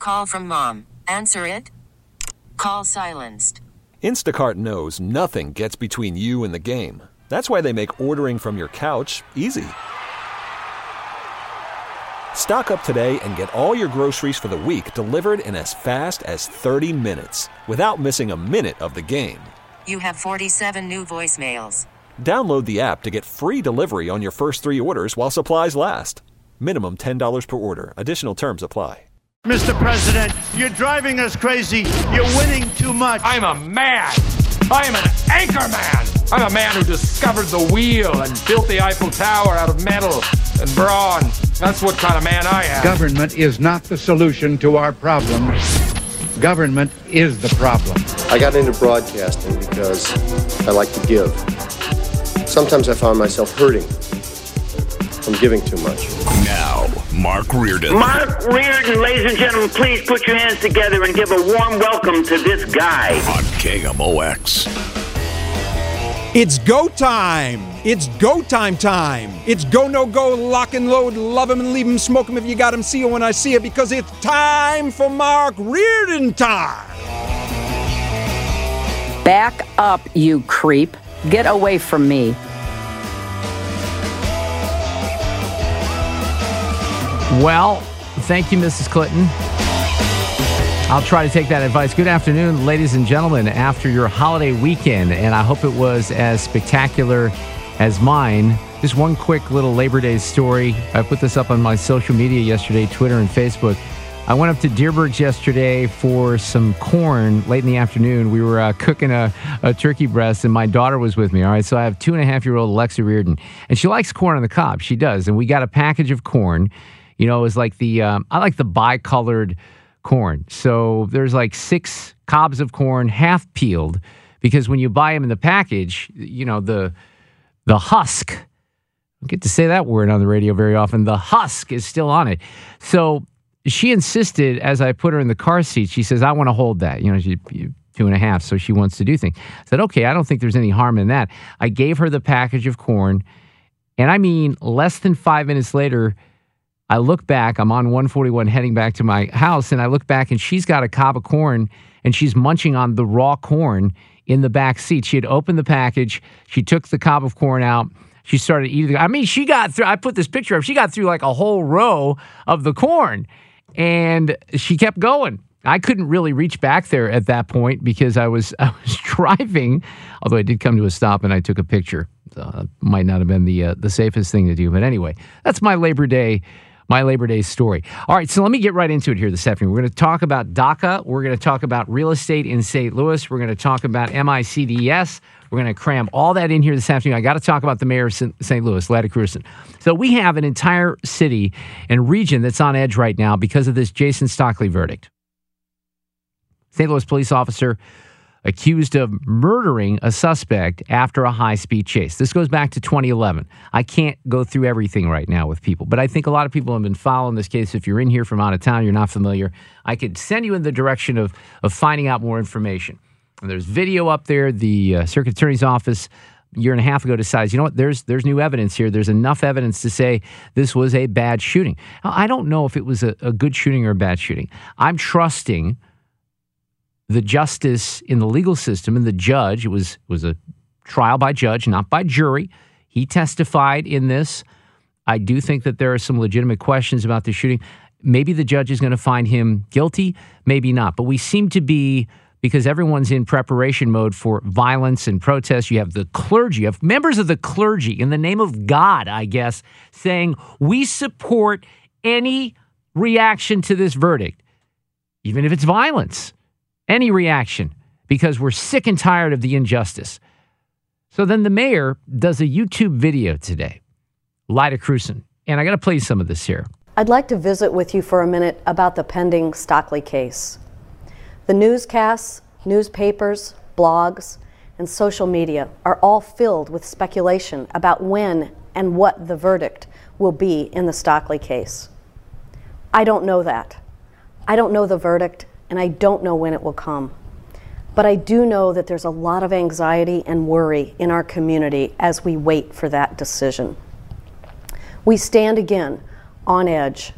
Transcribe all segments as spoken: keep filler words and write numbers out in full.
call from mom. Answer it. Call silenced. Instacart knows nothing gets between you and the game. That's why they make ordering from your couch easy. Stock up today and get all your groceries for the week delivered in as fast as thirty minutes without missing a minute of the game. You have forty-seven new voicemails. Download the app to get free delivery on your first three orders while supplies last. Minimum ten dollars per order. Additional terms apply. Mister President, you're driving us crazy. You're winning too much. I'm a man. I am an anchor man. I'm a man who discovered the wheel and built the Eiffel Tower out of metal and brawn. That's what kind of man I am. Government is not the solution to our problems. Government is the problem. I got into broadcasting because I like to give. Sometimes I found myself hurting from giving too much. Now, Mark Reardon. Mark Reardon, ladies and gentlemen, please put your hands together and give a warm welcome to this guy. On K M O X. It's go time. It's go time time. It's go, no go, lock and load, love him and leave him, smoke him if you got him, see him when I see it, because it's time for Mark Reardon time. Back up, you creep. Get away from me. Well, thank you, Missus Clinton. I'll try to take that advice. Good afternoon, ladies and gentlemen, after your holiday weekend, and I hope it was as spectacular as mine. Just one quick little Labor Day story. I put this up on my social media yesterday, Twitter and Facebook. I went up to Dearborg's yesterday for some corn late in the afternoon. We were uh, cooking a, a turkey breast, and my daughter was with me. All right, so I have two-and-a-half-year-old Alexa Reardon, and she likes corn on the cob. She does, and we got a package of corn. You know, it was like the, um, I like the bicolored corn. So there's like six cobs of corn, half peeled, because when you buy them in the package, you know, the the husk, I don't get to say that word on the radio very often, the husk is still on it. So she insisted, as I put her in the car seat, she says, I want to hold that. You know, she two and a half, so she wants to do things. I said, okay, I don't think there's any harm in that. I gave her the package of corn, and I mean, less than five minutes later, I look back, I'm on one forty-one heading back to my house, and I look back, and she's got a cob of corn, and she's munching on the raw corn in the back seat. She had opened the package. She took the cob of corn out. She started eating. I mean, she got through, I put this picture up, she got through like a whole row of the corn, and she kept going. I couldn't really reach back there at that point because I was I was driving, although I did come to a stop and I took a picture. So it might not have been the uh, the safest thing to do, but anyway, that's my Labor Day My Labor Day story. All right, so let me get right into it here this afternoon. We're going to talk about DACA. We're going to talk about real estate in Saint Louis. We're going to talk about M I C D S. We're going to cram all that in here this afternoon. I got to talk about the mayor of Saint Louis, Laddie Crewson. So we have an entire city and region that's on edge right now because of this Jason Stockley verdict. Saint Louis police officer accused of murdering a suspect after a high-speed chase. This goes back to twenty eleven. I can't go through everything right now with people, but I think a lot of people have been following this case. If you're in here from out of town, you're not familiar, I could send you in the direction of, of finding out more information. And there's video up there. The uh, Circuit Attorney's Office a year and a half ago decides, you know what, there's there's new evidence here. There's enough evidence to say this was a bad shooting. Now, I don't know if it was a, a good shooting or a bad shooting. I'm trusting the justice in the legal system and the judge. It was was a trial by judge, not by jury. He testified in this. I do think that there are some legitimate questions about the shooting. Maybe the judge is going to find him guilty, maybe not. But we seem to be, because everyone's in preparation mode for violence and protests. You have the clergy, you have members of the clergy in the name of God, I guess, saying we support any reaction to this verdict, even if it's violence. Any reaction, because we're sick and tired of the injustice. So then the mayor does a YouTube video today, Laddie Crewson, and I got to play some of this here. I'd like to visit with you for a minute about the pending Stockley case. The newscasts, newspapers, blogs, and social media are all filled with speculation about when and what the verdict will be in the Stockley case. I don't know that. I don't know the verdict, and I don't know when it will come. But I do know that there's a lot of anxiety and worry in our community as we wait for that decision. We stand again on edge,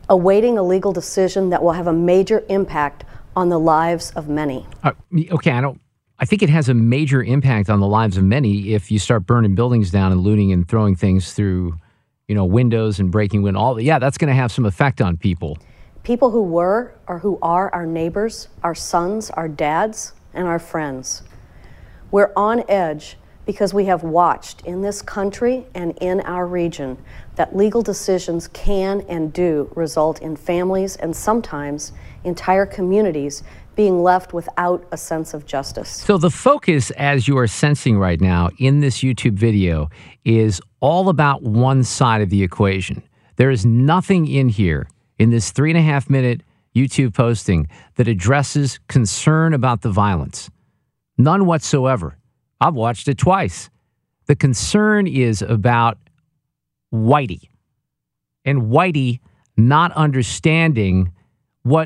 awaiting a legal decision that will have a major impact on the lives of many. Uh, okay, I don't. I think it has a major impact on the lives of many if you start burning buildings down and looting and throwing things through, you know, windows and breaking windows. All yeah, that's going to have some effect on people. People who were or who are our neighbors, our sons, our dads, and our friends. We're on edge because we have watched in this country and in our region that legal decisions can and do result in families and sometimes entire communities being left without a sense of justice. So the focus, as you are sensing right now in this YouTube video, is all about one side of the equation. There is nothing in here, in this three and a half minute YouTube posting, that addresses concern about the violence. None whatsoever. I've watched it twice. The concern is about Whitey, and Whitey not understanding what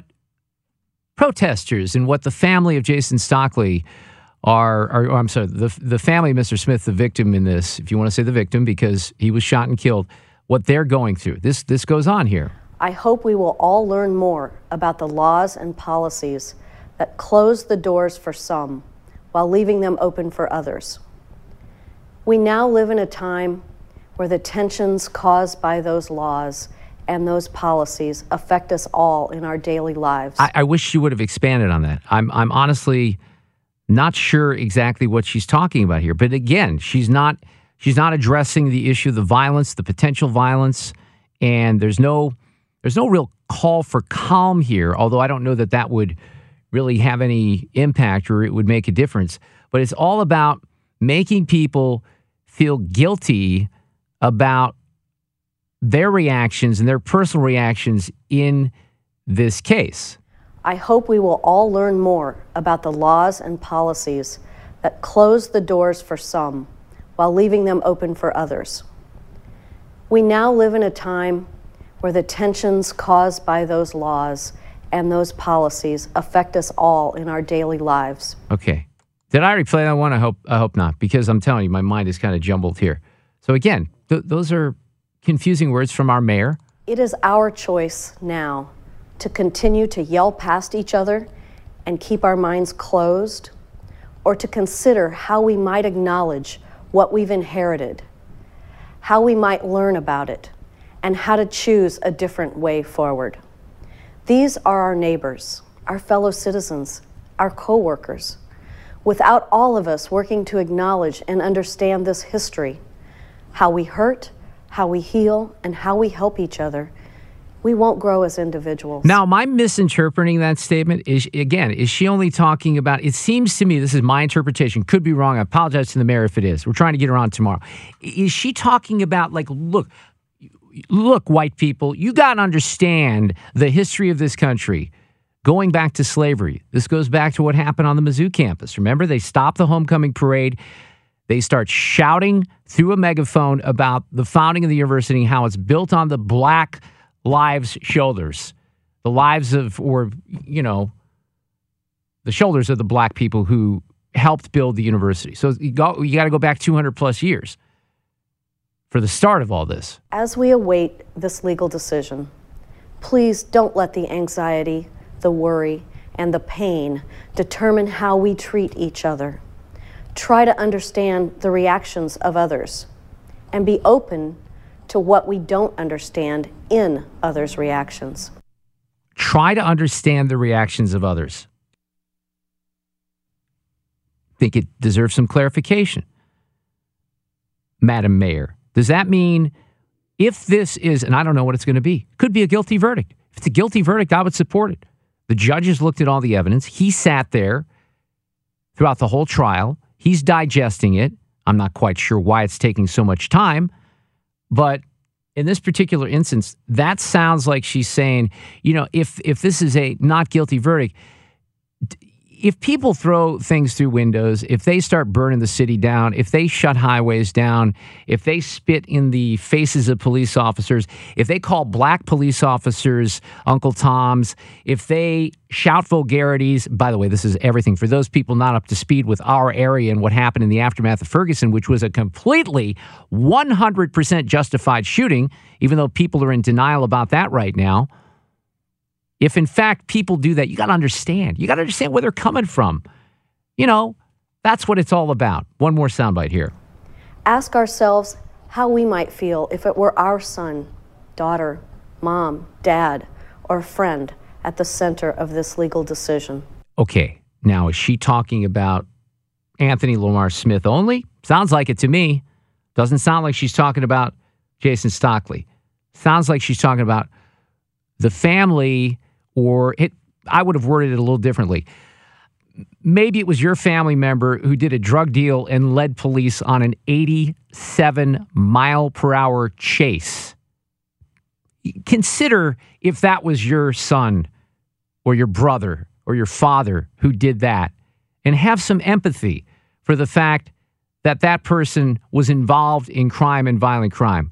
protesters and what the family of Jason Stockley are, are I'm sorry, the, the family of Mister Smith, the victim in this, if you want to say the victim, because he was shot and killed, what they're going through. This, this goes on here. I hope we will all learn more about the laws and policies that close the doors for some while leaving them open for others. We now live in a time where the tensions caused by those laws and those policies affect us all in our daily lives. I, I wish she would have expanded on that. I'm, I'm honestly not sure exactly what she's talking about here. But again, she's not, she's not addressing the issue of the violence, the potential violence, and there's no, there's no real call for calm here, although I don't know that that would really have any impact or it would make a difference. But it's all about making people feel guilty about their reactions and their personal reactions in this case. I hope we will all learn more about the laws and policies that close the doors for some while leaving them open for others. We now live in a time where the tensions caused by those laws and those policies affect us all in our daily lives. Okay. Did I replay that one? I hope I hope not, because I'm telling you, my mind is kind of jumbled here. So again, th- those are confusing words from our mayor. It is our choice now to continue to yell past each other and keep our minds closed, or to consider how we might acknowledge what we've inherited, how we might learn about it, and how to choose a different way forward. These are our neighbors, our fellow citizens, our co-workers. Without all of us working to acknowledge and understand this history, how we hurt, how we heal, and how we help each other, we won't grow as individuals. Now, am I misinterpreting that statement? Is again, is she only talking about, it seems to me, this is my interpretation, could be wrong, I apologize to the mayor if it is. We're trying to get her on tomorrow. Is she talking about, like, look, look, white people, you got to understand the history of this country going back to slavery. This goes back to what happened on the Mizzou campus. Remember, they stopped the homecoming parade. They start shouting through a megaphone about the founding of the university and how it's built on the black lives' shoulders, the lives of, or, you know, the shoulders of the black people who helped build the university. So you got, you got to go back two hundred plus years for the start of all this. As we await this legal decision, please don't let the anxiety, the worry, and the pain determine how we treat each other. Try to understand the reactions of others and be open to what we don't understand in others' reactions. Try to understand the reactions of others. Think it deserves some clarification. Madam Mayor, does that mean if this is, and I don't know what it's going to be, could be a guilty verdict. If it's a guilty verdict, I would support it. The judges looked at all the evidence. He sat there throughout the whole trial. He's digesting it. I'm not quite sure why it's taking so much time. But in this particular instance, that sounds like she's saying, you know, if if this is a not guilty verdict, if people throw things through windows, if they start burning the city down, if they shut highways down, if they spit in the faces of police officers, if they call black police officers Uncle Toms, if they shout vulgarities, by the way, this is everything for those people not up to speed with our area and what happened in the aftermath of Ferguson, which was a completely one hundred percent justified shooting, even though people are in denial about that right now. If, in fact, people do that, you got to understand. You got to understand where they're coming from. You know, that's what it's all about. One more soundbite here. Ask ourselves how we might feel if it were our son, daughter, mom, dad, or friend at the center of this legal decision. Okay, now is she talking about Anthony Lamar Smith only? Sounds like it to me. Doesn't sound like she's talking about Jason Stockley. Sounds like she's talking about the family, or it, I would have worded it a little differently. Maybe it was your family member who did a drug deal and led police on an eighty-seven mile per hour chase. Consider if that was your son or your brother or your father who did that, and have some empathy for the fact that that person was involved in crime and violent crime.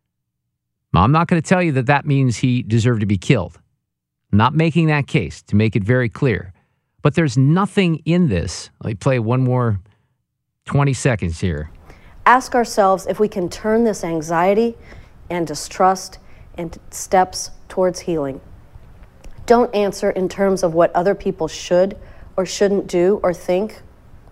I'm not going to tell you that that means he deserved to be killed. I'm not making that case, to make it very clear. But there's nothing in this. Let me play one more twenty seconds here. Ask ourselves if we can turn this anxiety and distrust into steps towards healing. Don't answer in terms of what other people should or shouldn't do or think.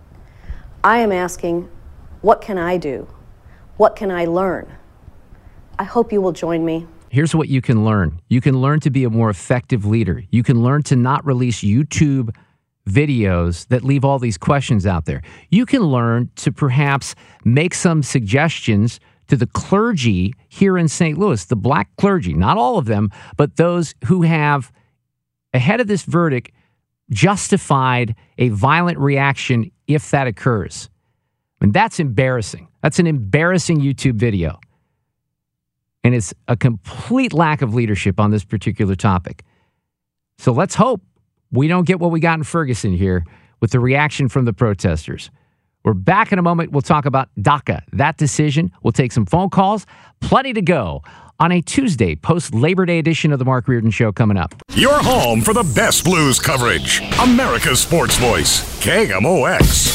I am asking, what can I do? What can I learn? I hope you will join me. Here's what you can learn. You can learn to be a more effective leader. You can learn to not release YouTube videos that leave all these questions out there. You can learn to perhaps make some suggestions to the clergy here in Saint Louis, the black clergy, not all of them, but those who have, ahead of this verdict, justified a violent reaction if that occurs. And that's embarrassing. That's an embarrassing YouTube video. And it's a complete lack of leadership on this particular topic. So let's hope we don't get what we got in Ferguson here with the reaction from the protesters. We're back in a moment. We'll talk about DACA, that decision. We'll take some phone calls. Plenty to go on a Tuesday post-Labor Day edition of the Mark Reardon Show coming up. Your home for the best Blues coverage. America's Sports Voice, K M O X.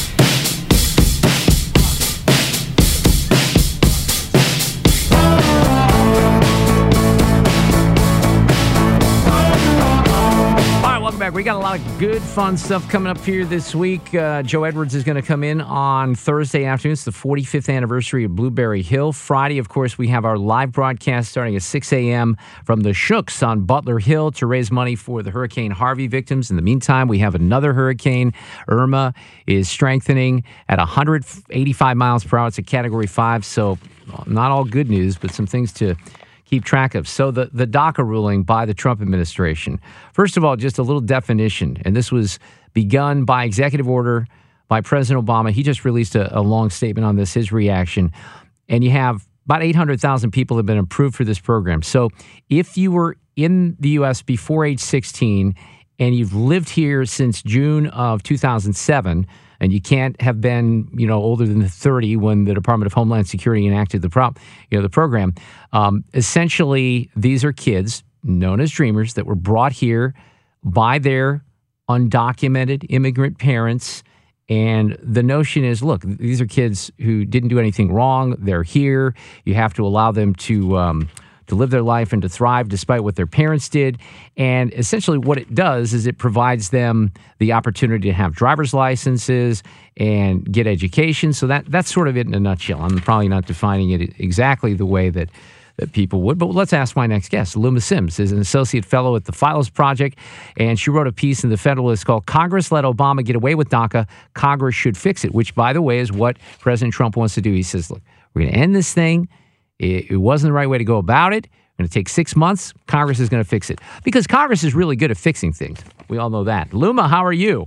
Back. We got a lot of good, fun stuff coming up here this week. Uh, Joe Edwards is going to come in on Thursday afternoon. It's the forty-fifth anniversary of Blueberry Hill. Friday, of course, we have our live broadcast starting at six a.m. from the Shooks on Butler Hill to raise money for the Hurricane Harvey victims. In the meantime, we have another hurricane. Irma is strengthening at one hundred eighty-five miles per hour. It's a Category five, so not all good news, but some things to keep track of. So the, the DACA ruling by the Trump administration. First of all, just a little definition, and this was begun by executive order by President Obama. He just released a, a long statement on this, his reaction. And you have about eight hundred thousand people have been approved for this program. So if you were in the U S before age sixteen and you've lived here since June of two thousand seven, and you can't have been, you know, older than thirty when the Department of Homeland Security enacted the prop, you know, the program. Um, essentially, these are kids known as Dreamers that were brought here by their undocumented immigrant parents. And the notion is, look, these are kids who didn't do anything wrong. They're here. You have to allow them to um, to live their life and to thrive despite what their parents did. And essentially what it does is it provides them the opportunity to have driver's licenses and get education. So that that's sort of it in a nutshell. I'm probably not defining it exactly the way that, that people would, but let's ask my next guest. Luma Sims is an associate fellow at the Philos Project, and she wrote a piece in the Federalist called "Congress Let Obama Get Away with DACA. Congress Should Fix It," which, by the way, is what President Trump wants to do. He says, look, we're going to end this thing. It, it wasn't the right way to go about it. We're going to take six months. Congress is going to fix it. Because Congress is really good at fixing things. We all know that. Luma, how are you?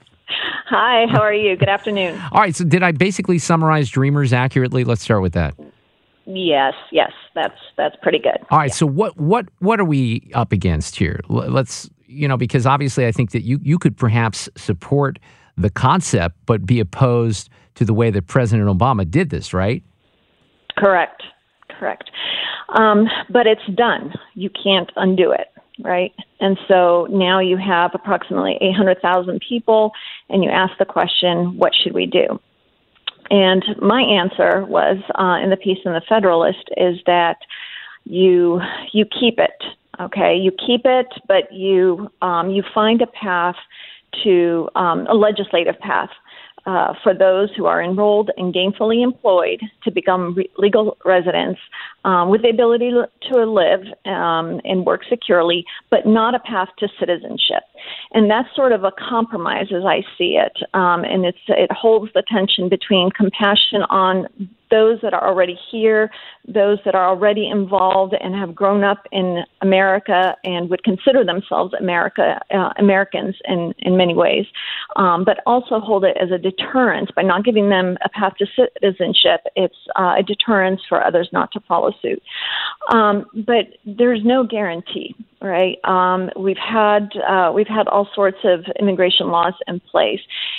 Hi, how are you? Good afternoon. All right, so did I basically summarize Dreamers accurately? Let's start with that. Yes, yes, that's that's pretty good. All right, yeah. so what what what are we up against here? Let's, you know, because obviously I think that you, you could perhaps support the concept but be opposed to the way that President Obama did this, right? Correct, correct. Um, but it's done. You can't undo it, right? And so now you have approximately eight hundred thousand people, and you ask the question, what should we do? And my answer was, uh, in the piece in the Federalist, is that you you keep it. Okay, you keep it, but you um, you find a path to um, a legislative path uh, for those who are enrolled and gainfully employed to become re- legal residents um, with the ability to live um, and work securely, but not a path to citizenship. And that's sort of a compromise as I see it. Um, and it's it holds the tension between compassion on those that are already here, those that are already involved and have grown up in America and would consider themselves America uh, Americans in, in many ways, um, but also hold it as a deterrent by not giving them a path to citizenship. It's uh, a deterrence for others not to follow suit. Um, but there's no guarantee, right? Um, we've had uh, we've had all sorts of immigration laws in place,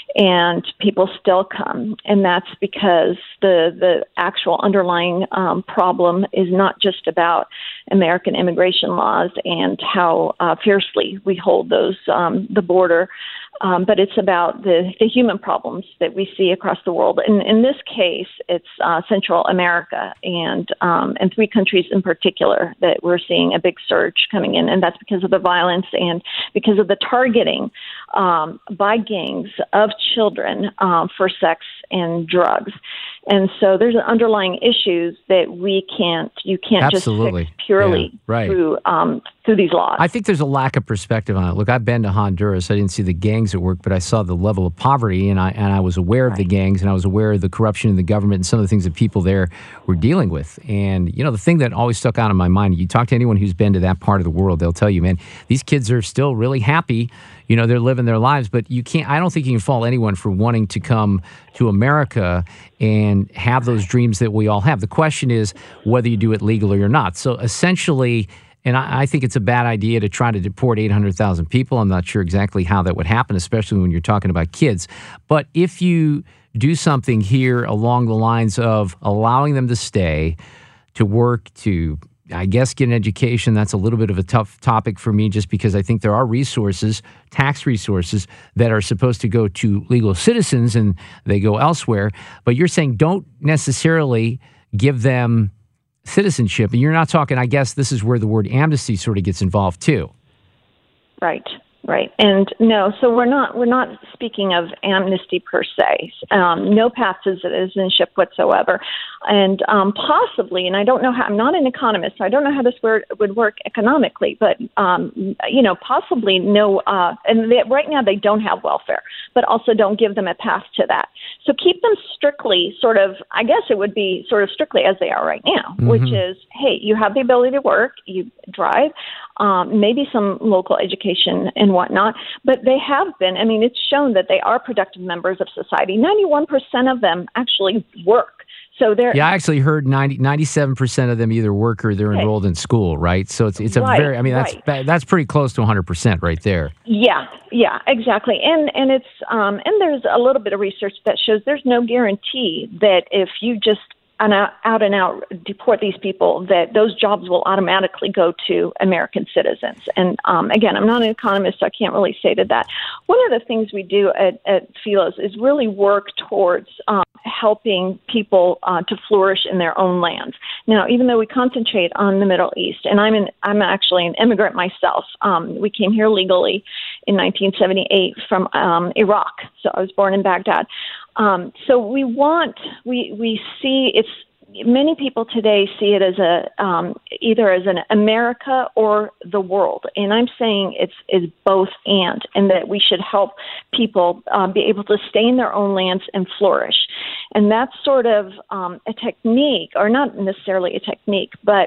and people still come, and that's because the the actual underlying um, problem is not just about American immigration laws and how uh, fiercely we hold those um, the border. Um, but it's about the, the human problems that we see across the world. And in this case, it's uh, Central America and um, and three countries in particular that we're seeing a big surge coming in. And that's because of the violence and because of the targeting um, by gangs of children um, for sex and drugs. And so there's underlying issues that we can't, you can't Absolutely. just fix purely yeah, right. through um, through these laws. I think there's a lack of perspective on it. Look, I've been to Honduras. I didn't see the gangs at work, but I saw the level of poverty, and I and I was aware right. of the gangs, and I was aware of the corruption in the government and some of the things that people there were dealing with. And, you know, the thing that always stuck out in my mind, you talk to anyone who's been to that part of the world, they'll tell you, man, these kids are still really happy. You know, they're living their lives, but you can't, I don't think you can fault anyone for wanting to come to America and have those dreams that we all have. The question is whether you do it legally or not. So essentially, and I, I think it's a bad idea to try to deport eight hundred thousand people. I'm not sure exactly how that would happen, especially when you're talking about kids. But if you do something here along the lines of allowing them to stay, to work, to I guess get an education, that's a little bit of a tough topic for me just because I think there are resources, tax resources, that are supposed to go to legal citizens and they go elsewhere. But you're saying don't necessarily give them citizenship. And you're not talking, I guess this is where the word amnesty sort of gets involved too. Right. Right. And no, so we're not we're not speaking of amnesty per se. Um, no path to citizenship whatsoever. And um, possibly, and I don't know how, I'm not an economist, so I don't know how this word would work economically, but, um, you know, possibly no, uh, and they, right now they don't have welfare, but also don't give them a path to that. So keep them strictly sort of, I guess it would be sort of strictly as they are right now, mm-hmm. which is, hey, you have the ability to work, you drive, um, maybe some local education and whatnot, but they have been, I mean, it's shown that they are productive members of society. ninety-one percent of them actually work. So they're, yeah, I actually heard ninety, ninety-seven percent of them either work or they're okay. enrolled in school, right? So it's it's a right, very, I mean, that's right. that's pretty close to one hundred percent right there. Yeah, yeah, exactly. And and it's um, and there's a little bit of research that shows there's no guarantee that if you just and out, out and out deport these people, that those jobs will automatically go to American citizens. And um, again, I'm not an economist, so I can't really say to that. One of the things we do at, at Philos is really work towards um, helping people uh, to flourish in their own lands. Now, even though we concentrate on the Middle East, and I'm an, I'm actually an immigrant myself. Um, we came here legally in nineteen seventy-eight from um, Iraq. So I was born in Baghdad. Um, so we want, we, we see it's, many people today see it as a, um, either as an America or the world. And I'm saying it's, it's both and, and that we should help people uh, be able to stay in their own lands and flourish. And that's sort of um, a technique, or not necessarily a technique, but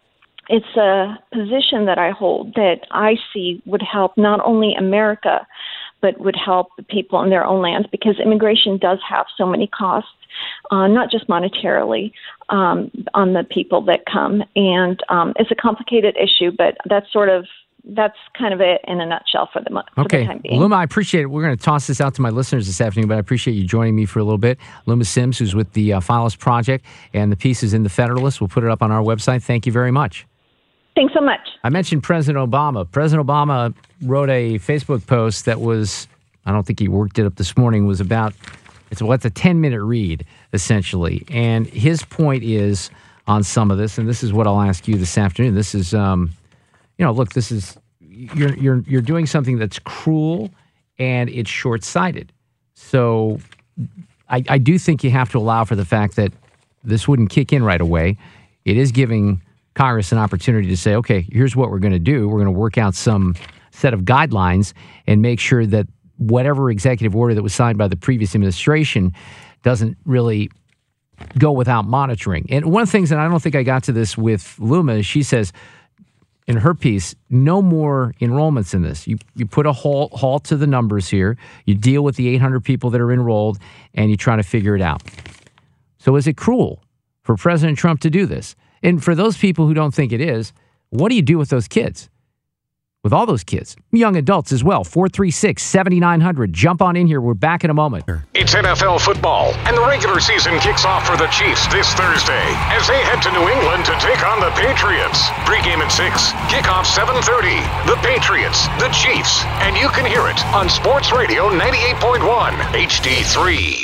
it's a position that I hold that I see would help not only America, but would help the people in their own lands, because immigration does have so many costs, uh, not just monetarily, um, on the people that come. And um, it's a complicated issue, but that's sort of, that's kind of it in a nutshell for the, for okay. the time being. Luma, I appreciate it. We're going to toss this out to my listeners this afternoon, but I appreciate you joining me for a little bit. Luma Sims, who's with the uh, Philos Project, and the piece is in the Federalist. We'll put it up on our website. Thank you very much. Thanks so much. I mentioned President Obama. President Obama wrote a Facebook post that was, I don't think he worked it up this morning, was about, it's what's a ten-minute read, essentially. And his point is, on some of this, and this is what I'll ask you this afternoon. This is, um, you know, look, this is you're you're you're doing something that's cruel and it's short-sighted. So I, I do think you have to allow for the fact that this wouldn't kick in right away. It is giving Congress an opportunity to say, okay, here's what we're going to do. We're going to work out some set of guidelines and make sure that whatever executive order that was signed by the previous administration doesn't really go without monitoring. And one of the things, and I don't think I got to this with Luma, is she says in her piece, no more enrollments in this. You you put a halt, halt to the numbers here. You deal with the eight hundred people that are enrolled, and you try to figure it out. So is it cruel for President Trump to do this? And for those people who don't think it is, what do you do with those kids? With all those kids, young adults as well. four three six, seven nine zero zero. Jump on in here. We're back in a moment. It's N F L football, and the regular season kicks off for the Chiefs this Thursday as they head to New England to take on the Patriots. Pre-game at six, kickoff seven thirty. The Patriots, the Chiefs, and you can hear it on Sports Radio ninety-eight point one H D three.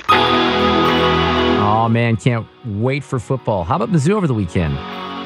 Oh, man, can't wait for football. How about Mizzou over the weekend?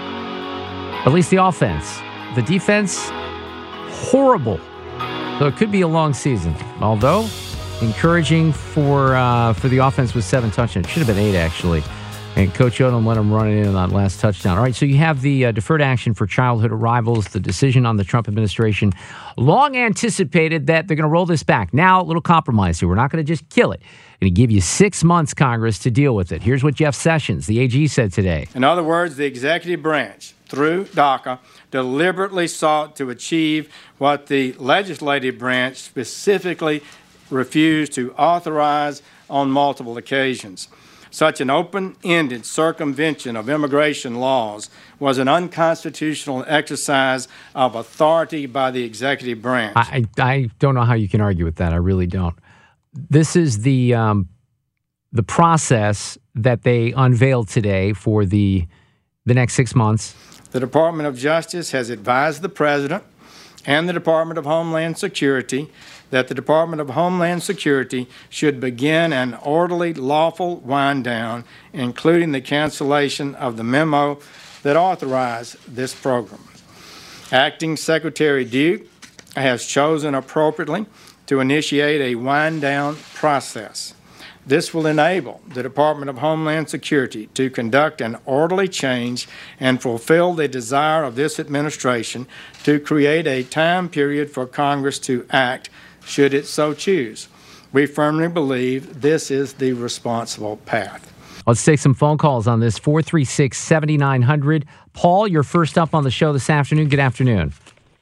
At least the offense. The defense, horrible. So it could be a long season. Although, encouraging for uh, for the offense with seven touchdowns. It should have been eight, actually. And Coach Odom let him run it in on that last touchdown. All right, so you have the uh, deferred action for childhood arrivals, the decision on the Trump administration. Long anticipated that they're going to roll this back. Now, a little compromise here. We're not going to just kill it. Going to give you six months, Congress, to deal with it. Here's what Jeff Sessions, the A G, said today. In other words, the executive branch, through DACA, deliberately sought to achieve what the legislative branch specifically refused to authorize on multiple occasions. Such an open-ended circumvention of immigration laws was an unconstitutional exercise of authority by the executive branch. I, I don't know how you can argue with that. I really don't. This is the um, the process that they unveiled today for the the next six months. The Department of Justice has advised the President and the Department of Homeland Security that the Department of Homeland Security should begin an orderly, lawful wind-down, including the cancellation of the memo that authorized this program. Acting Secretary Duke has chosen appropriately to initiate a wind-down process. This will enable the Department of Homeland Security to conduct an orderly change and fulfill the desire of this administration to create a time period for Congress to act should it so choose. We firmly believe this is the responsible path. Let's take some phone calls on this. four three six, seven nine zero zero. Paul, you're first up on the show this afternoon. Good afternoon.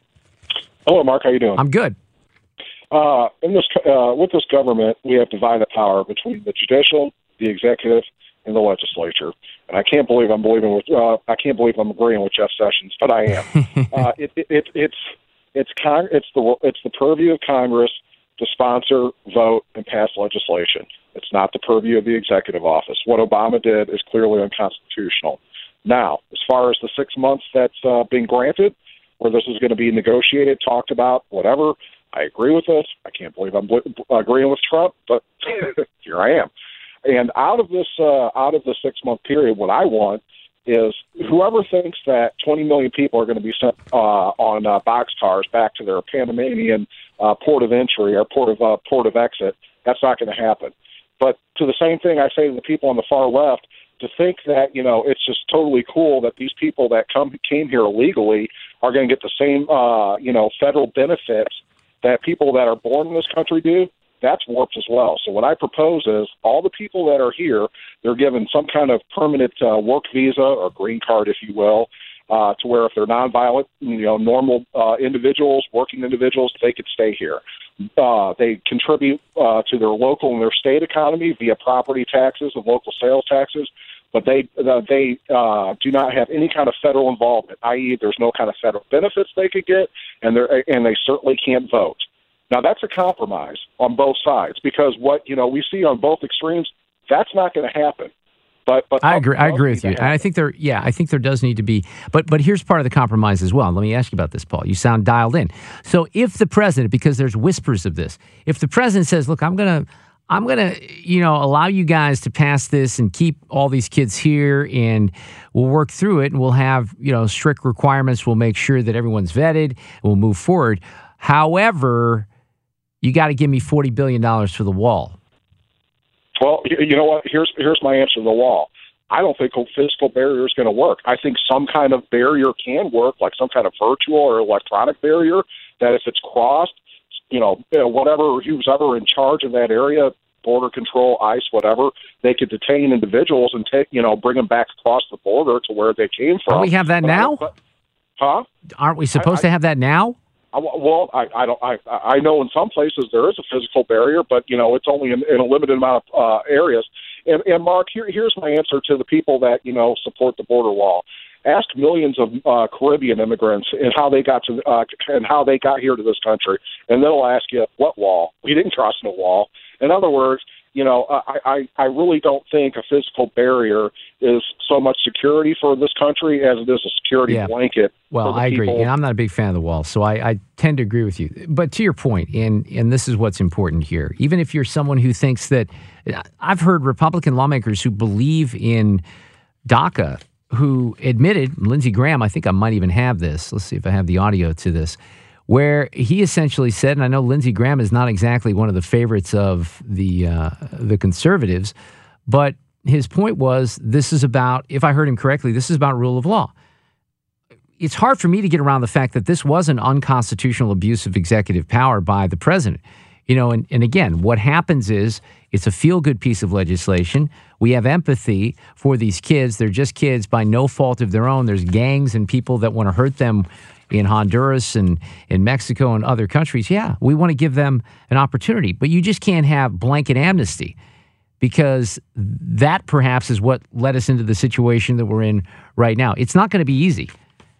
Hello, Mark. How you doing? I'm good. Uh, in this, uh, with this government, we have divided power between the judicial, the executive, and the legislature. And I can't believe I'm believing with. Uh, I can't believe I'm agreeing with Jeff Sessions, but I am. uh, it, it, it, it's it's con- it's the it's the purview of Congress to sponsor, vote, and pass legislation. It's not the purview of the executive office. What Obama did is clearly unconstitutional. Now, as far as the six months that's uh, been granted, where this is going to be negotiated, talked about, whatever. I agree with this. I can't believe I'm agreeing with Trump, but here I am. And out of this, uh, out of the six-month period, what I want is whoever thinks that twenty million people are going to be sent uh, on uh, boxcars back to their Panamanian uh, port of entry or port of uh, port of exit, that's not going to happen. But to the same thing I say to the people on the far left, to think that, you know, it's just totally cool that these people that come came here illegally are going to get the same, uh, you know, federal benefits that people that are born in this country do, that's warped as well. So what I propose is all the people that are here, they're given some kind of permanent uh, work visa or green card, if you will, uh, to where if they're nonviolent, you know, normal uh, individuals, working individuals, they could stay here. Uh, they contribute uh, to their local and their state economy via property taxes and local sales taxes, but they uh, they uh, do not have any kind of federal involvement, that is there's no kind of federal benefits they could get, and they and they certainly can't vote. Now, that's a compromise on both sides because what, you know, we see on both extremes, that's not going to happen. But, but I agree. I agree with you. And I think there, yeah, I think there does need to be. But but here's part of the compromise as well. Let me ask you about this, Paul. You sound dialed in. So if the president, because there's whispers of this, if the president says, "Look, I'm gonna, I'm going to, you know, allow you guys to pass this and keep all these kids here, and we'll work through it, and we'll have, you know, strict requirements. We'll make sure that everyone's vetted, and we'll move forward. However, you got to give me forty billion dollars for the wall. Well, you know what? Here's here's my answer to the wall. I don't think a physical barrier is going to work. I think some kind of barrier can work, like some kind of virtual or electronic barrier, that if it's crossed, you know, whatever, who's ever in charge of that area, border control, ICE, whatever, they could detain individuals and take, you know, bring them back across the border to where they came from. Don't we have that but now? But, huh? Aren't we supposed I, to have that now? I, well, I, I don't. I, I know in some places there is a physical barrier, but you know it's only in, in a limited amount of uh, areas. And, and Mark, here, here's my answer to the people that you know support the border wall. Ask millions of uh, Caribbean immigrants and how they got to uh, and how they got here to this country, and they'll ask you what wall. We didn't cross no wall. In other words, you know, I, I, I really don't think a physical barrier is so much security for this country as it is a security yeah. blanket. Well, I agree, people. and I'm not a big fan of the wall, so I, I tend to agree with you. But to your point, and and this is what's important here, even if you're someone who thinks that, I've heard Republican lawmakers who believe in DACA, who admitted, Lindsey Graham, I think I might even have this. Let's see if I have the audio to this, where he essentially said, and I know Lindsey Graham is not exactly one of the favorites of the uh, the conservatives, but his point was, this is about, if I heard him correctly, this is about rule of law. It's hard for me to get around the fact that this was an unconstitutional abuse of executive power by the president. You know, and, and again, what happens is it's a feel-good piece of legislation. We have empathy for these kids. They're just kids by no fault of their own. There's gangs and people that want to hurt them in Honduras and in Mexico and other countries. Yeah, we want to give them an opportunity, but you just can't have blanket amnesty, because that perhaps is what led us into the situation that we're in right now. It's not going to be easy.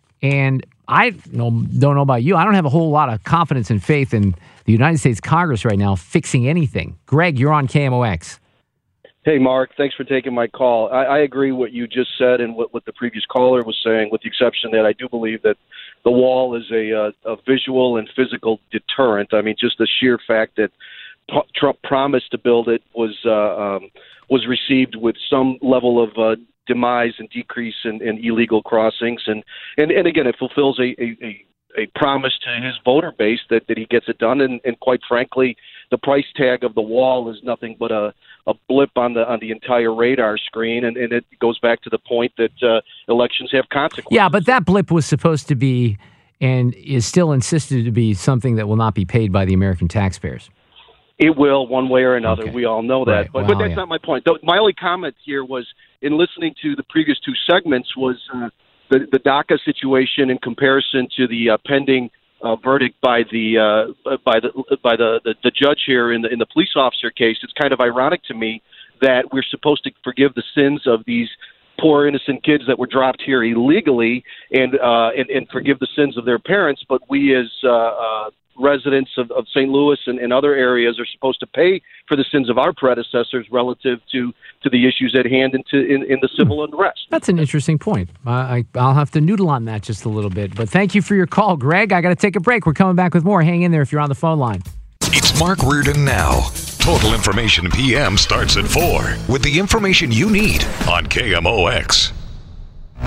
And I don't know about you. I don't have a whole lot of confidence and faith in the United States Congress right now fixing anything. Greg, you're on K M O X. Hey, Mark, thanks for taking my call. I, I agree what you just said and what, what the previous caller was saying, with the exception that I do believe that the wall is a, uh, a visual and physical deterrent. I mean, just the sheer fact that p- Trump promised to build it was uh, um, was received with some level of uh, demise and decrease in, in illegal crossings. And, and, and again, it fulfills a, a, a a promise to his voter base that, that he gets it done. And, and quite frankly, the price tag of the wall is nothing but a, a blip on the on the entire radar screen. And, and it goes back to the point that uh, elections have consequences. Yeah, but that blip was supposed to be, and is still insisted to be, something that will not be paid by the American taxpayers. It will, one way or another. Okay. We all know that. Right. But, Well, but that's yeah. not my point. Though, my only comment here was, in listening to the previous two segments, was uh, the, the DACA situation in comparison to the uh, pending uh, verdict by the uh, by the by the, the, the judge here in the in the police officer case. It's kind of ironic to me that we're supposed to forgive the sins of these poor innocent kids that were dropped here illegally, and uh, and, and forgive the sins of their parents, but we as uh, uh, residents of, of Saint Louis and, and other areas are supposed to pay for the sins of our predecessors relative to, to the issues at hand and to, in, in the civil unrest. That's an interesting point. I, I, I'll have to noodle on that just a little bit. But thank you for your call, Greg. I got to take a break. We're coming back with more. Hang in there if you're on the phone line. It's Mark Reardon now. Total Information P M starts at four with the information you need on K M O X. All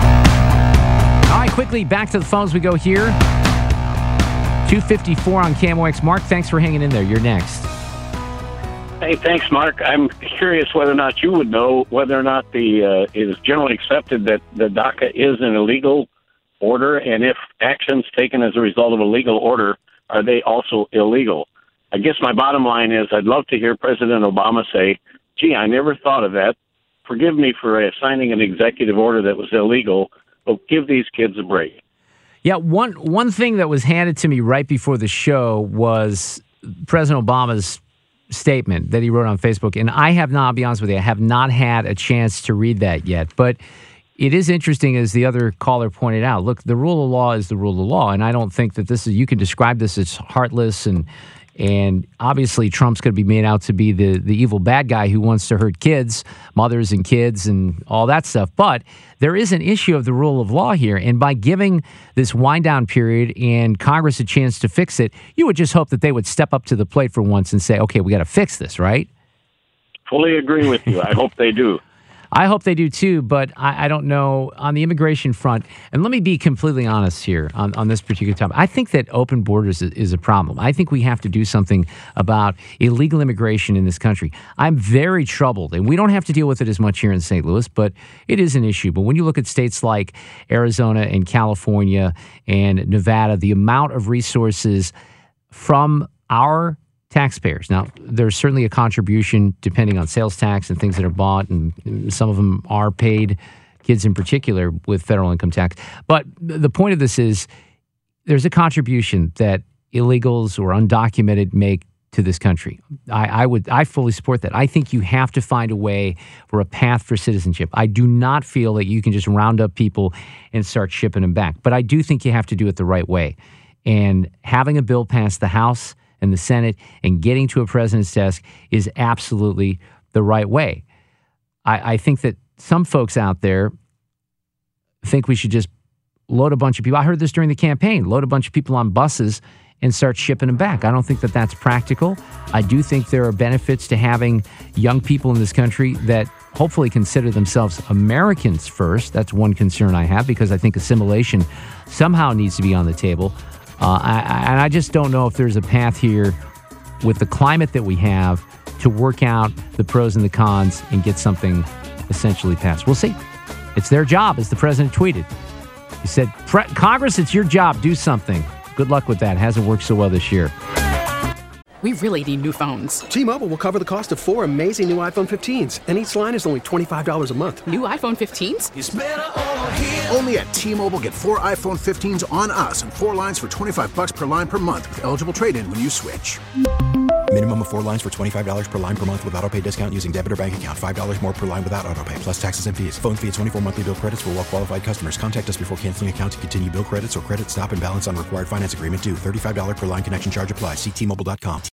right, quickly, back to the phones we go here. two fifty-four on K M O X. Mark, thanks for hanging in there. You're next. Hey, thanks, Mark. I'm curious whether or not you would know whether or not the uh, it is generally accepted that the DACA is an illegal order, and if actions taken as a result of a legal order, are they also illegal? I guess my bottom line is I'd love to hear President Obama say, gee, I never thought of that. Forgive me for uh, signing an executive order that was illegal, but give these kids a break. Yeah, one one thing that was handed to me right before the show was President Obama's statement that he wrote on Facebook. And I have not, I'll be honest with you, I have not had a chance to read that yet. But it is interesting, as the other caller pointed out. Look, the rule of law is the rule of law. And I don't think that this is, you can describe this as heartless, and and obviously Trump's going to be made out to be the, the evil bad guy who wants to hurt kids, mothers and kids and all that stuff. But there is an issue of the rule of law here. And by giving this wind down period and Congress a chance to fix it, you would just hope that they would step up to the plate for once and say, okay, we got to fix this, right? fully agree with you. I hope they do. I hope they do too, but I, I don't know on the immigration front. And let me be completely honest here on, on this particular topic. I think that open borders is, is a problem. I think we have to do something about illegal immigration in this country. I'm very troubled, and we don't have to deal with it as much here in Saint Louis, but it is an issue. But when you look at states like Arizona and California and Nevada, the amount of resources from our taxpayers. Now, there's certainly a contribution depending on sales tax and things that are bought, and some of them are paid, kids in particular, with federal income tax. But the point of this is there's a contribution that illegals or undocumented make to this country. I, I would, I fully support that. I think you have to find a way for a path for citizenship. I do not feel that you can just round up people and start shipping them back. But I do think you have to do it the right way. And having a bill pass the House and the Senate and getting to a president's desk is absolutely the right way. I, I think that some folks out there think we should just load a bunch of people. I heard this during the campaign, load a bunch of people on buses and start shipping them back. I don't think that that's practical. I do think there are benefits to having young people in this country that hopefully consider themselves Americans first. That's one concern I have, because I think assimilation somehow needs to be on the table. Uh, I, I, and I just don't know if there's a path here with the climate that we have to work out the pros and the cons and get something essentially passed. We'll see. It's their job, as the president tweeted. He said, Congress, it's your job. Do something. Good luck with that. Hasn't worked so well this year. We really need new phones. T-Mobile will cover the cost of four amazing new iPhone fifteens, and each line is only twenty-five dollars a month. New iPhone fifteens? It's better over here. Only at T-Mobile, get four iPhone fifteens on us and four lines for twenty-five dollars per line per month with eligible trade-in when you switch. Minimum of four lines for twenty-five dollars per line per month with autopay discount using debit or bank account. five dollars more per line without autopay, plus taxes and fees. Phone fee at twenty-four monthly bill credits for well-qualified customers. Contact us before canceling account to continue bill credits or credit stop and balance on required finance agreement due. thirty-five dollars per line connection charge applies. See T Mobile dot com.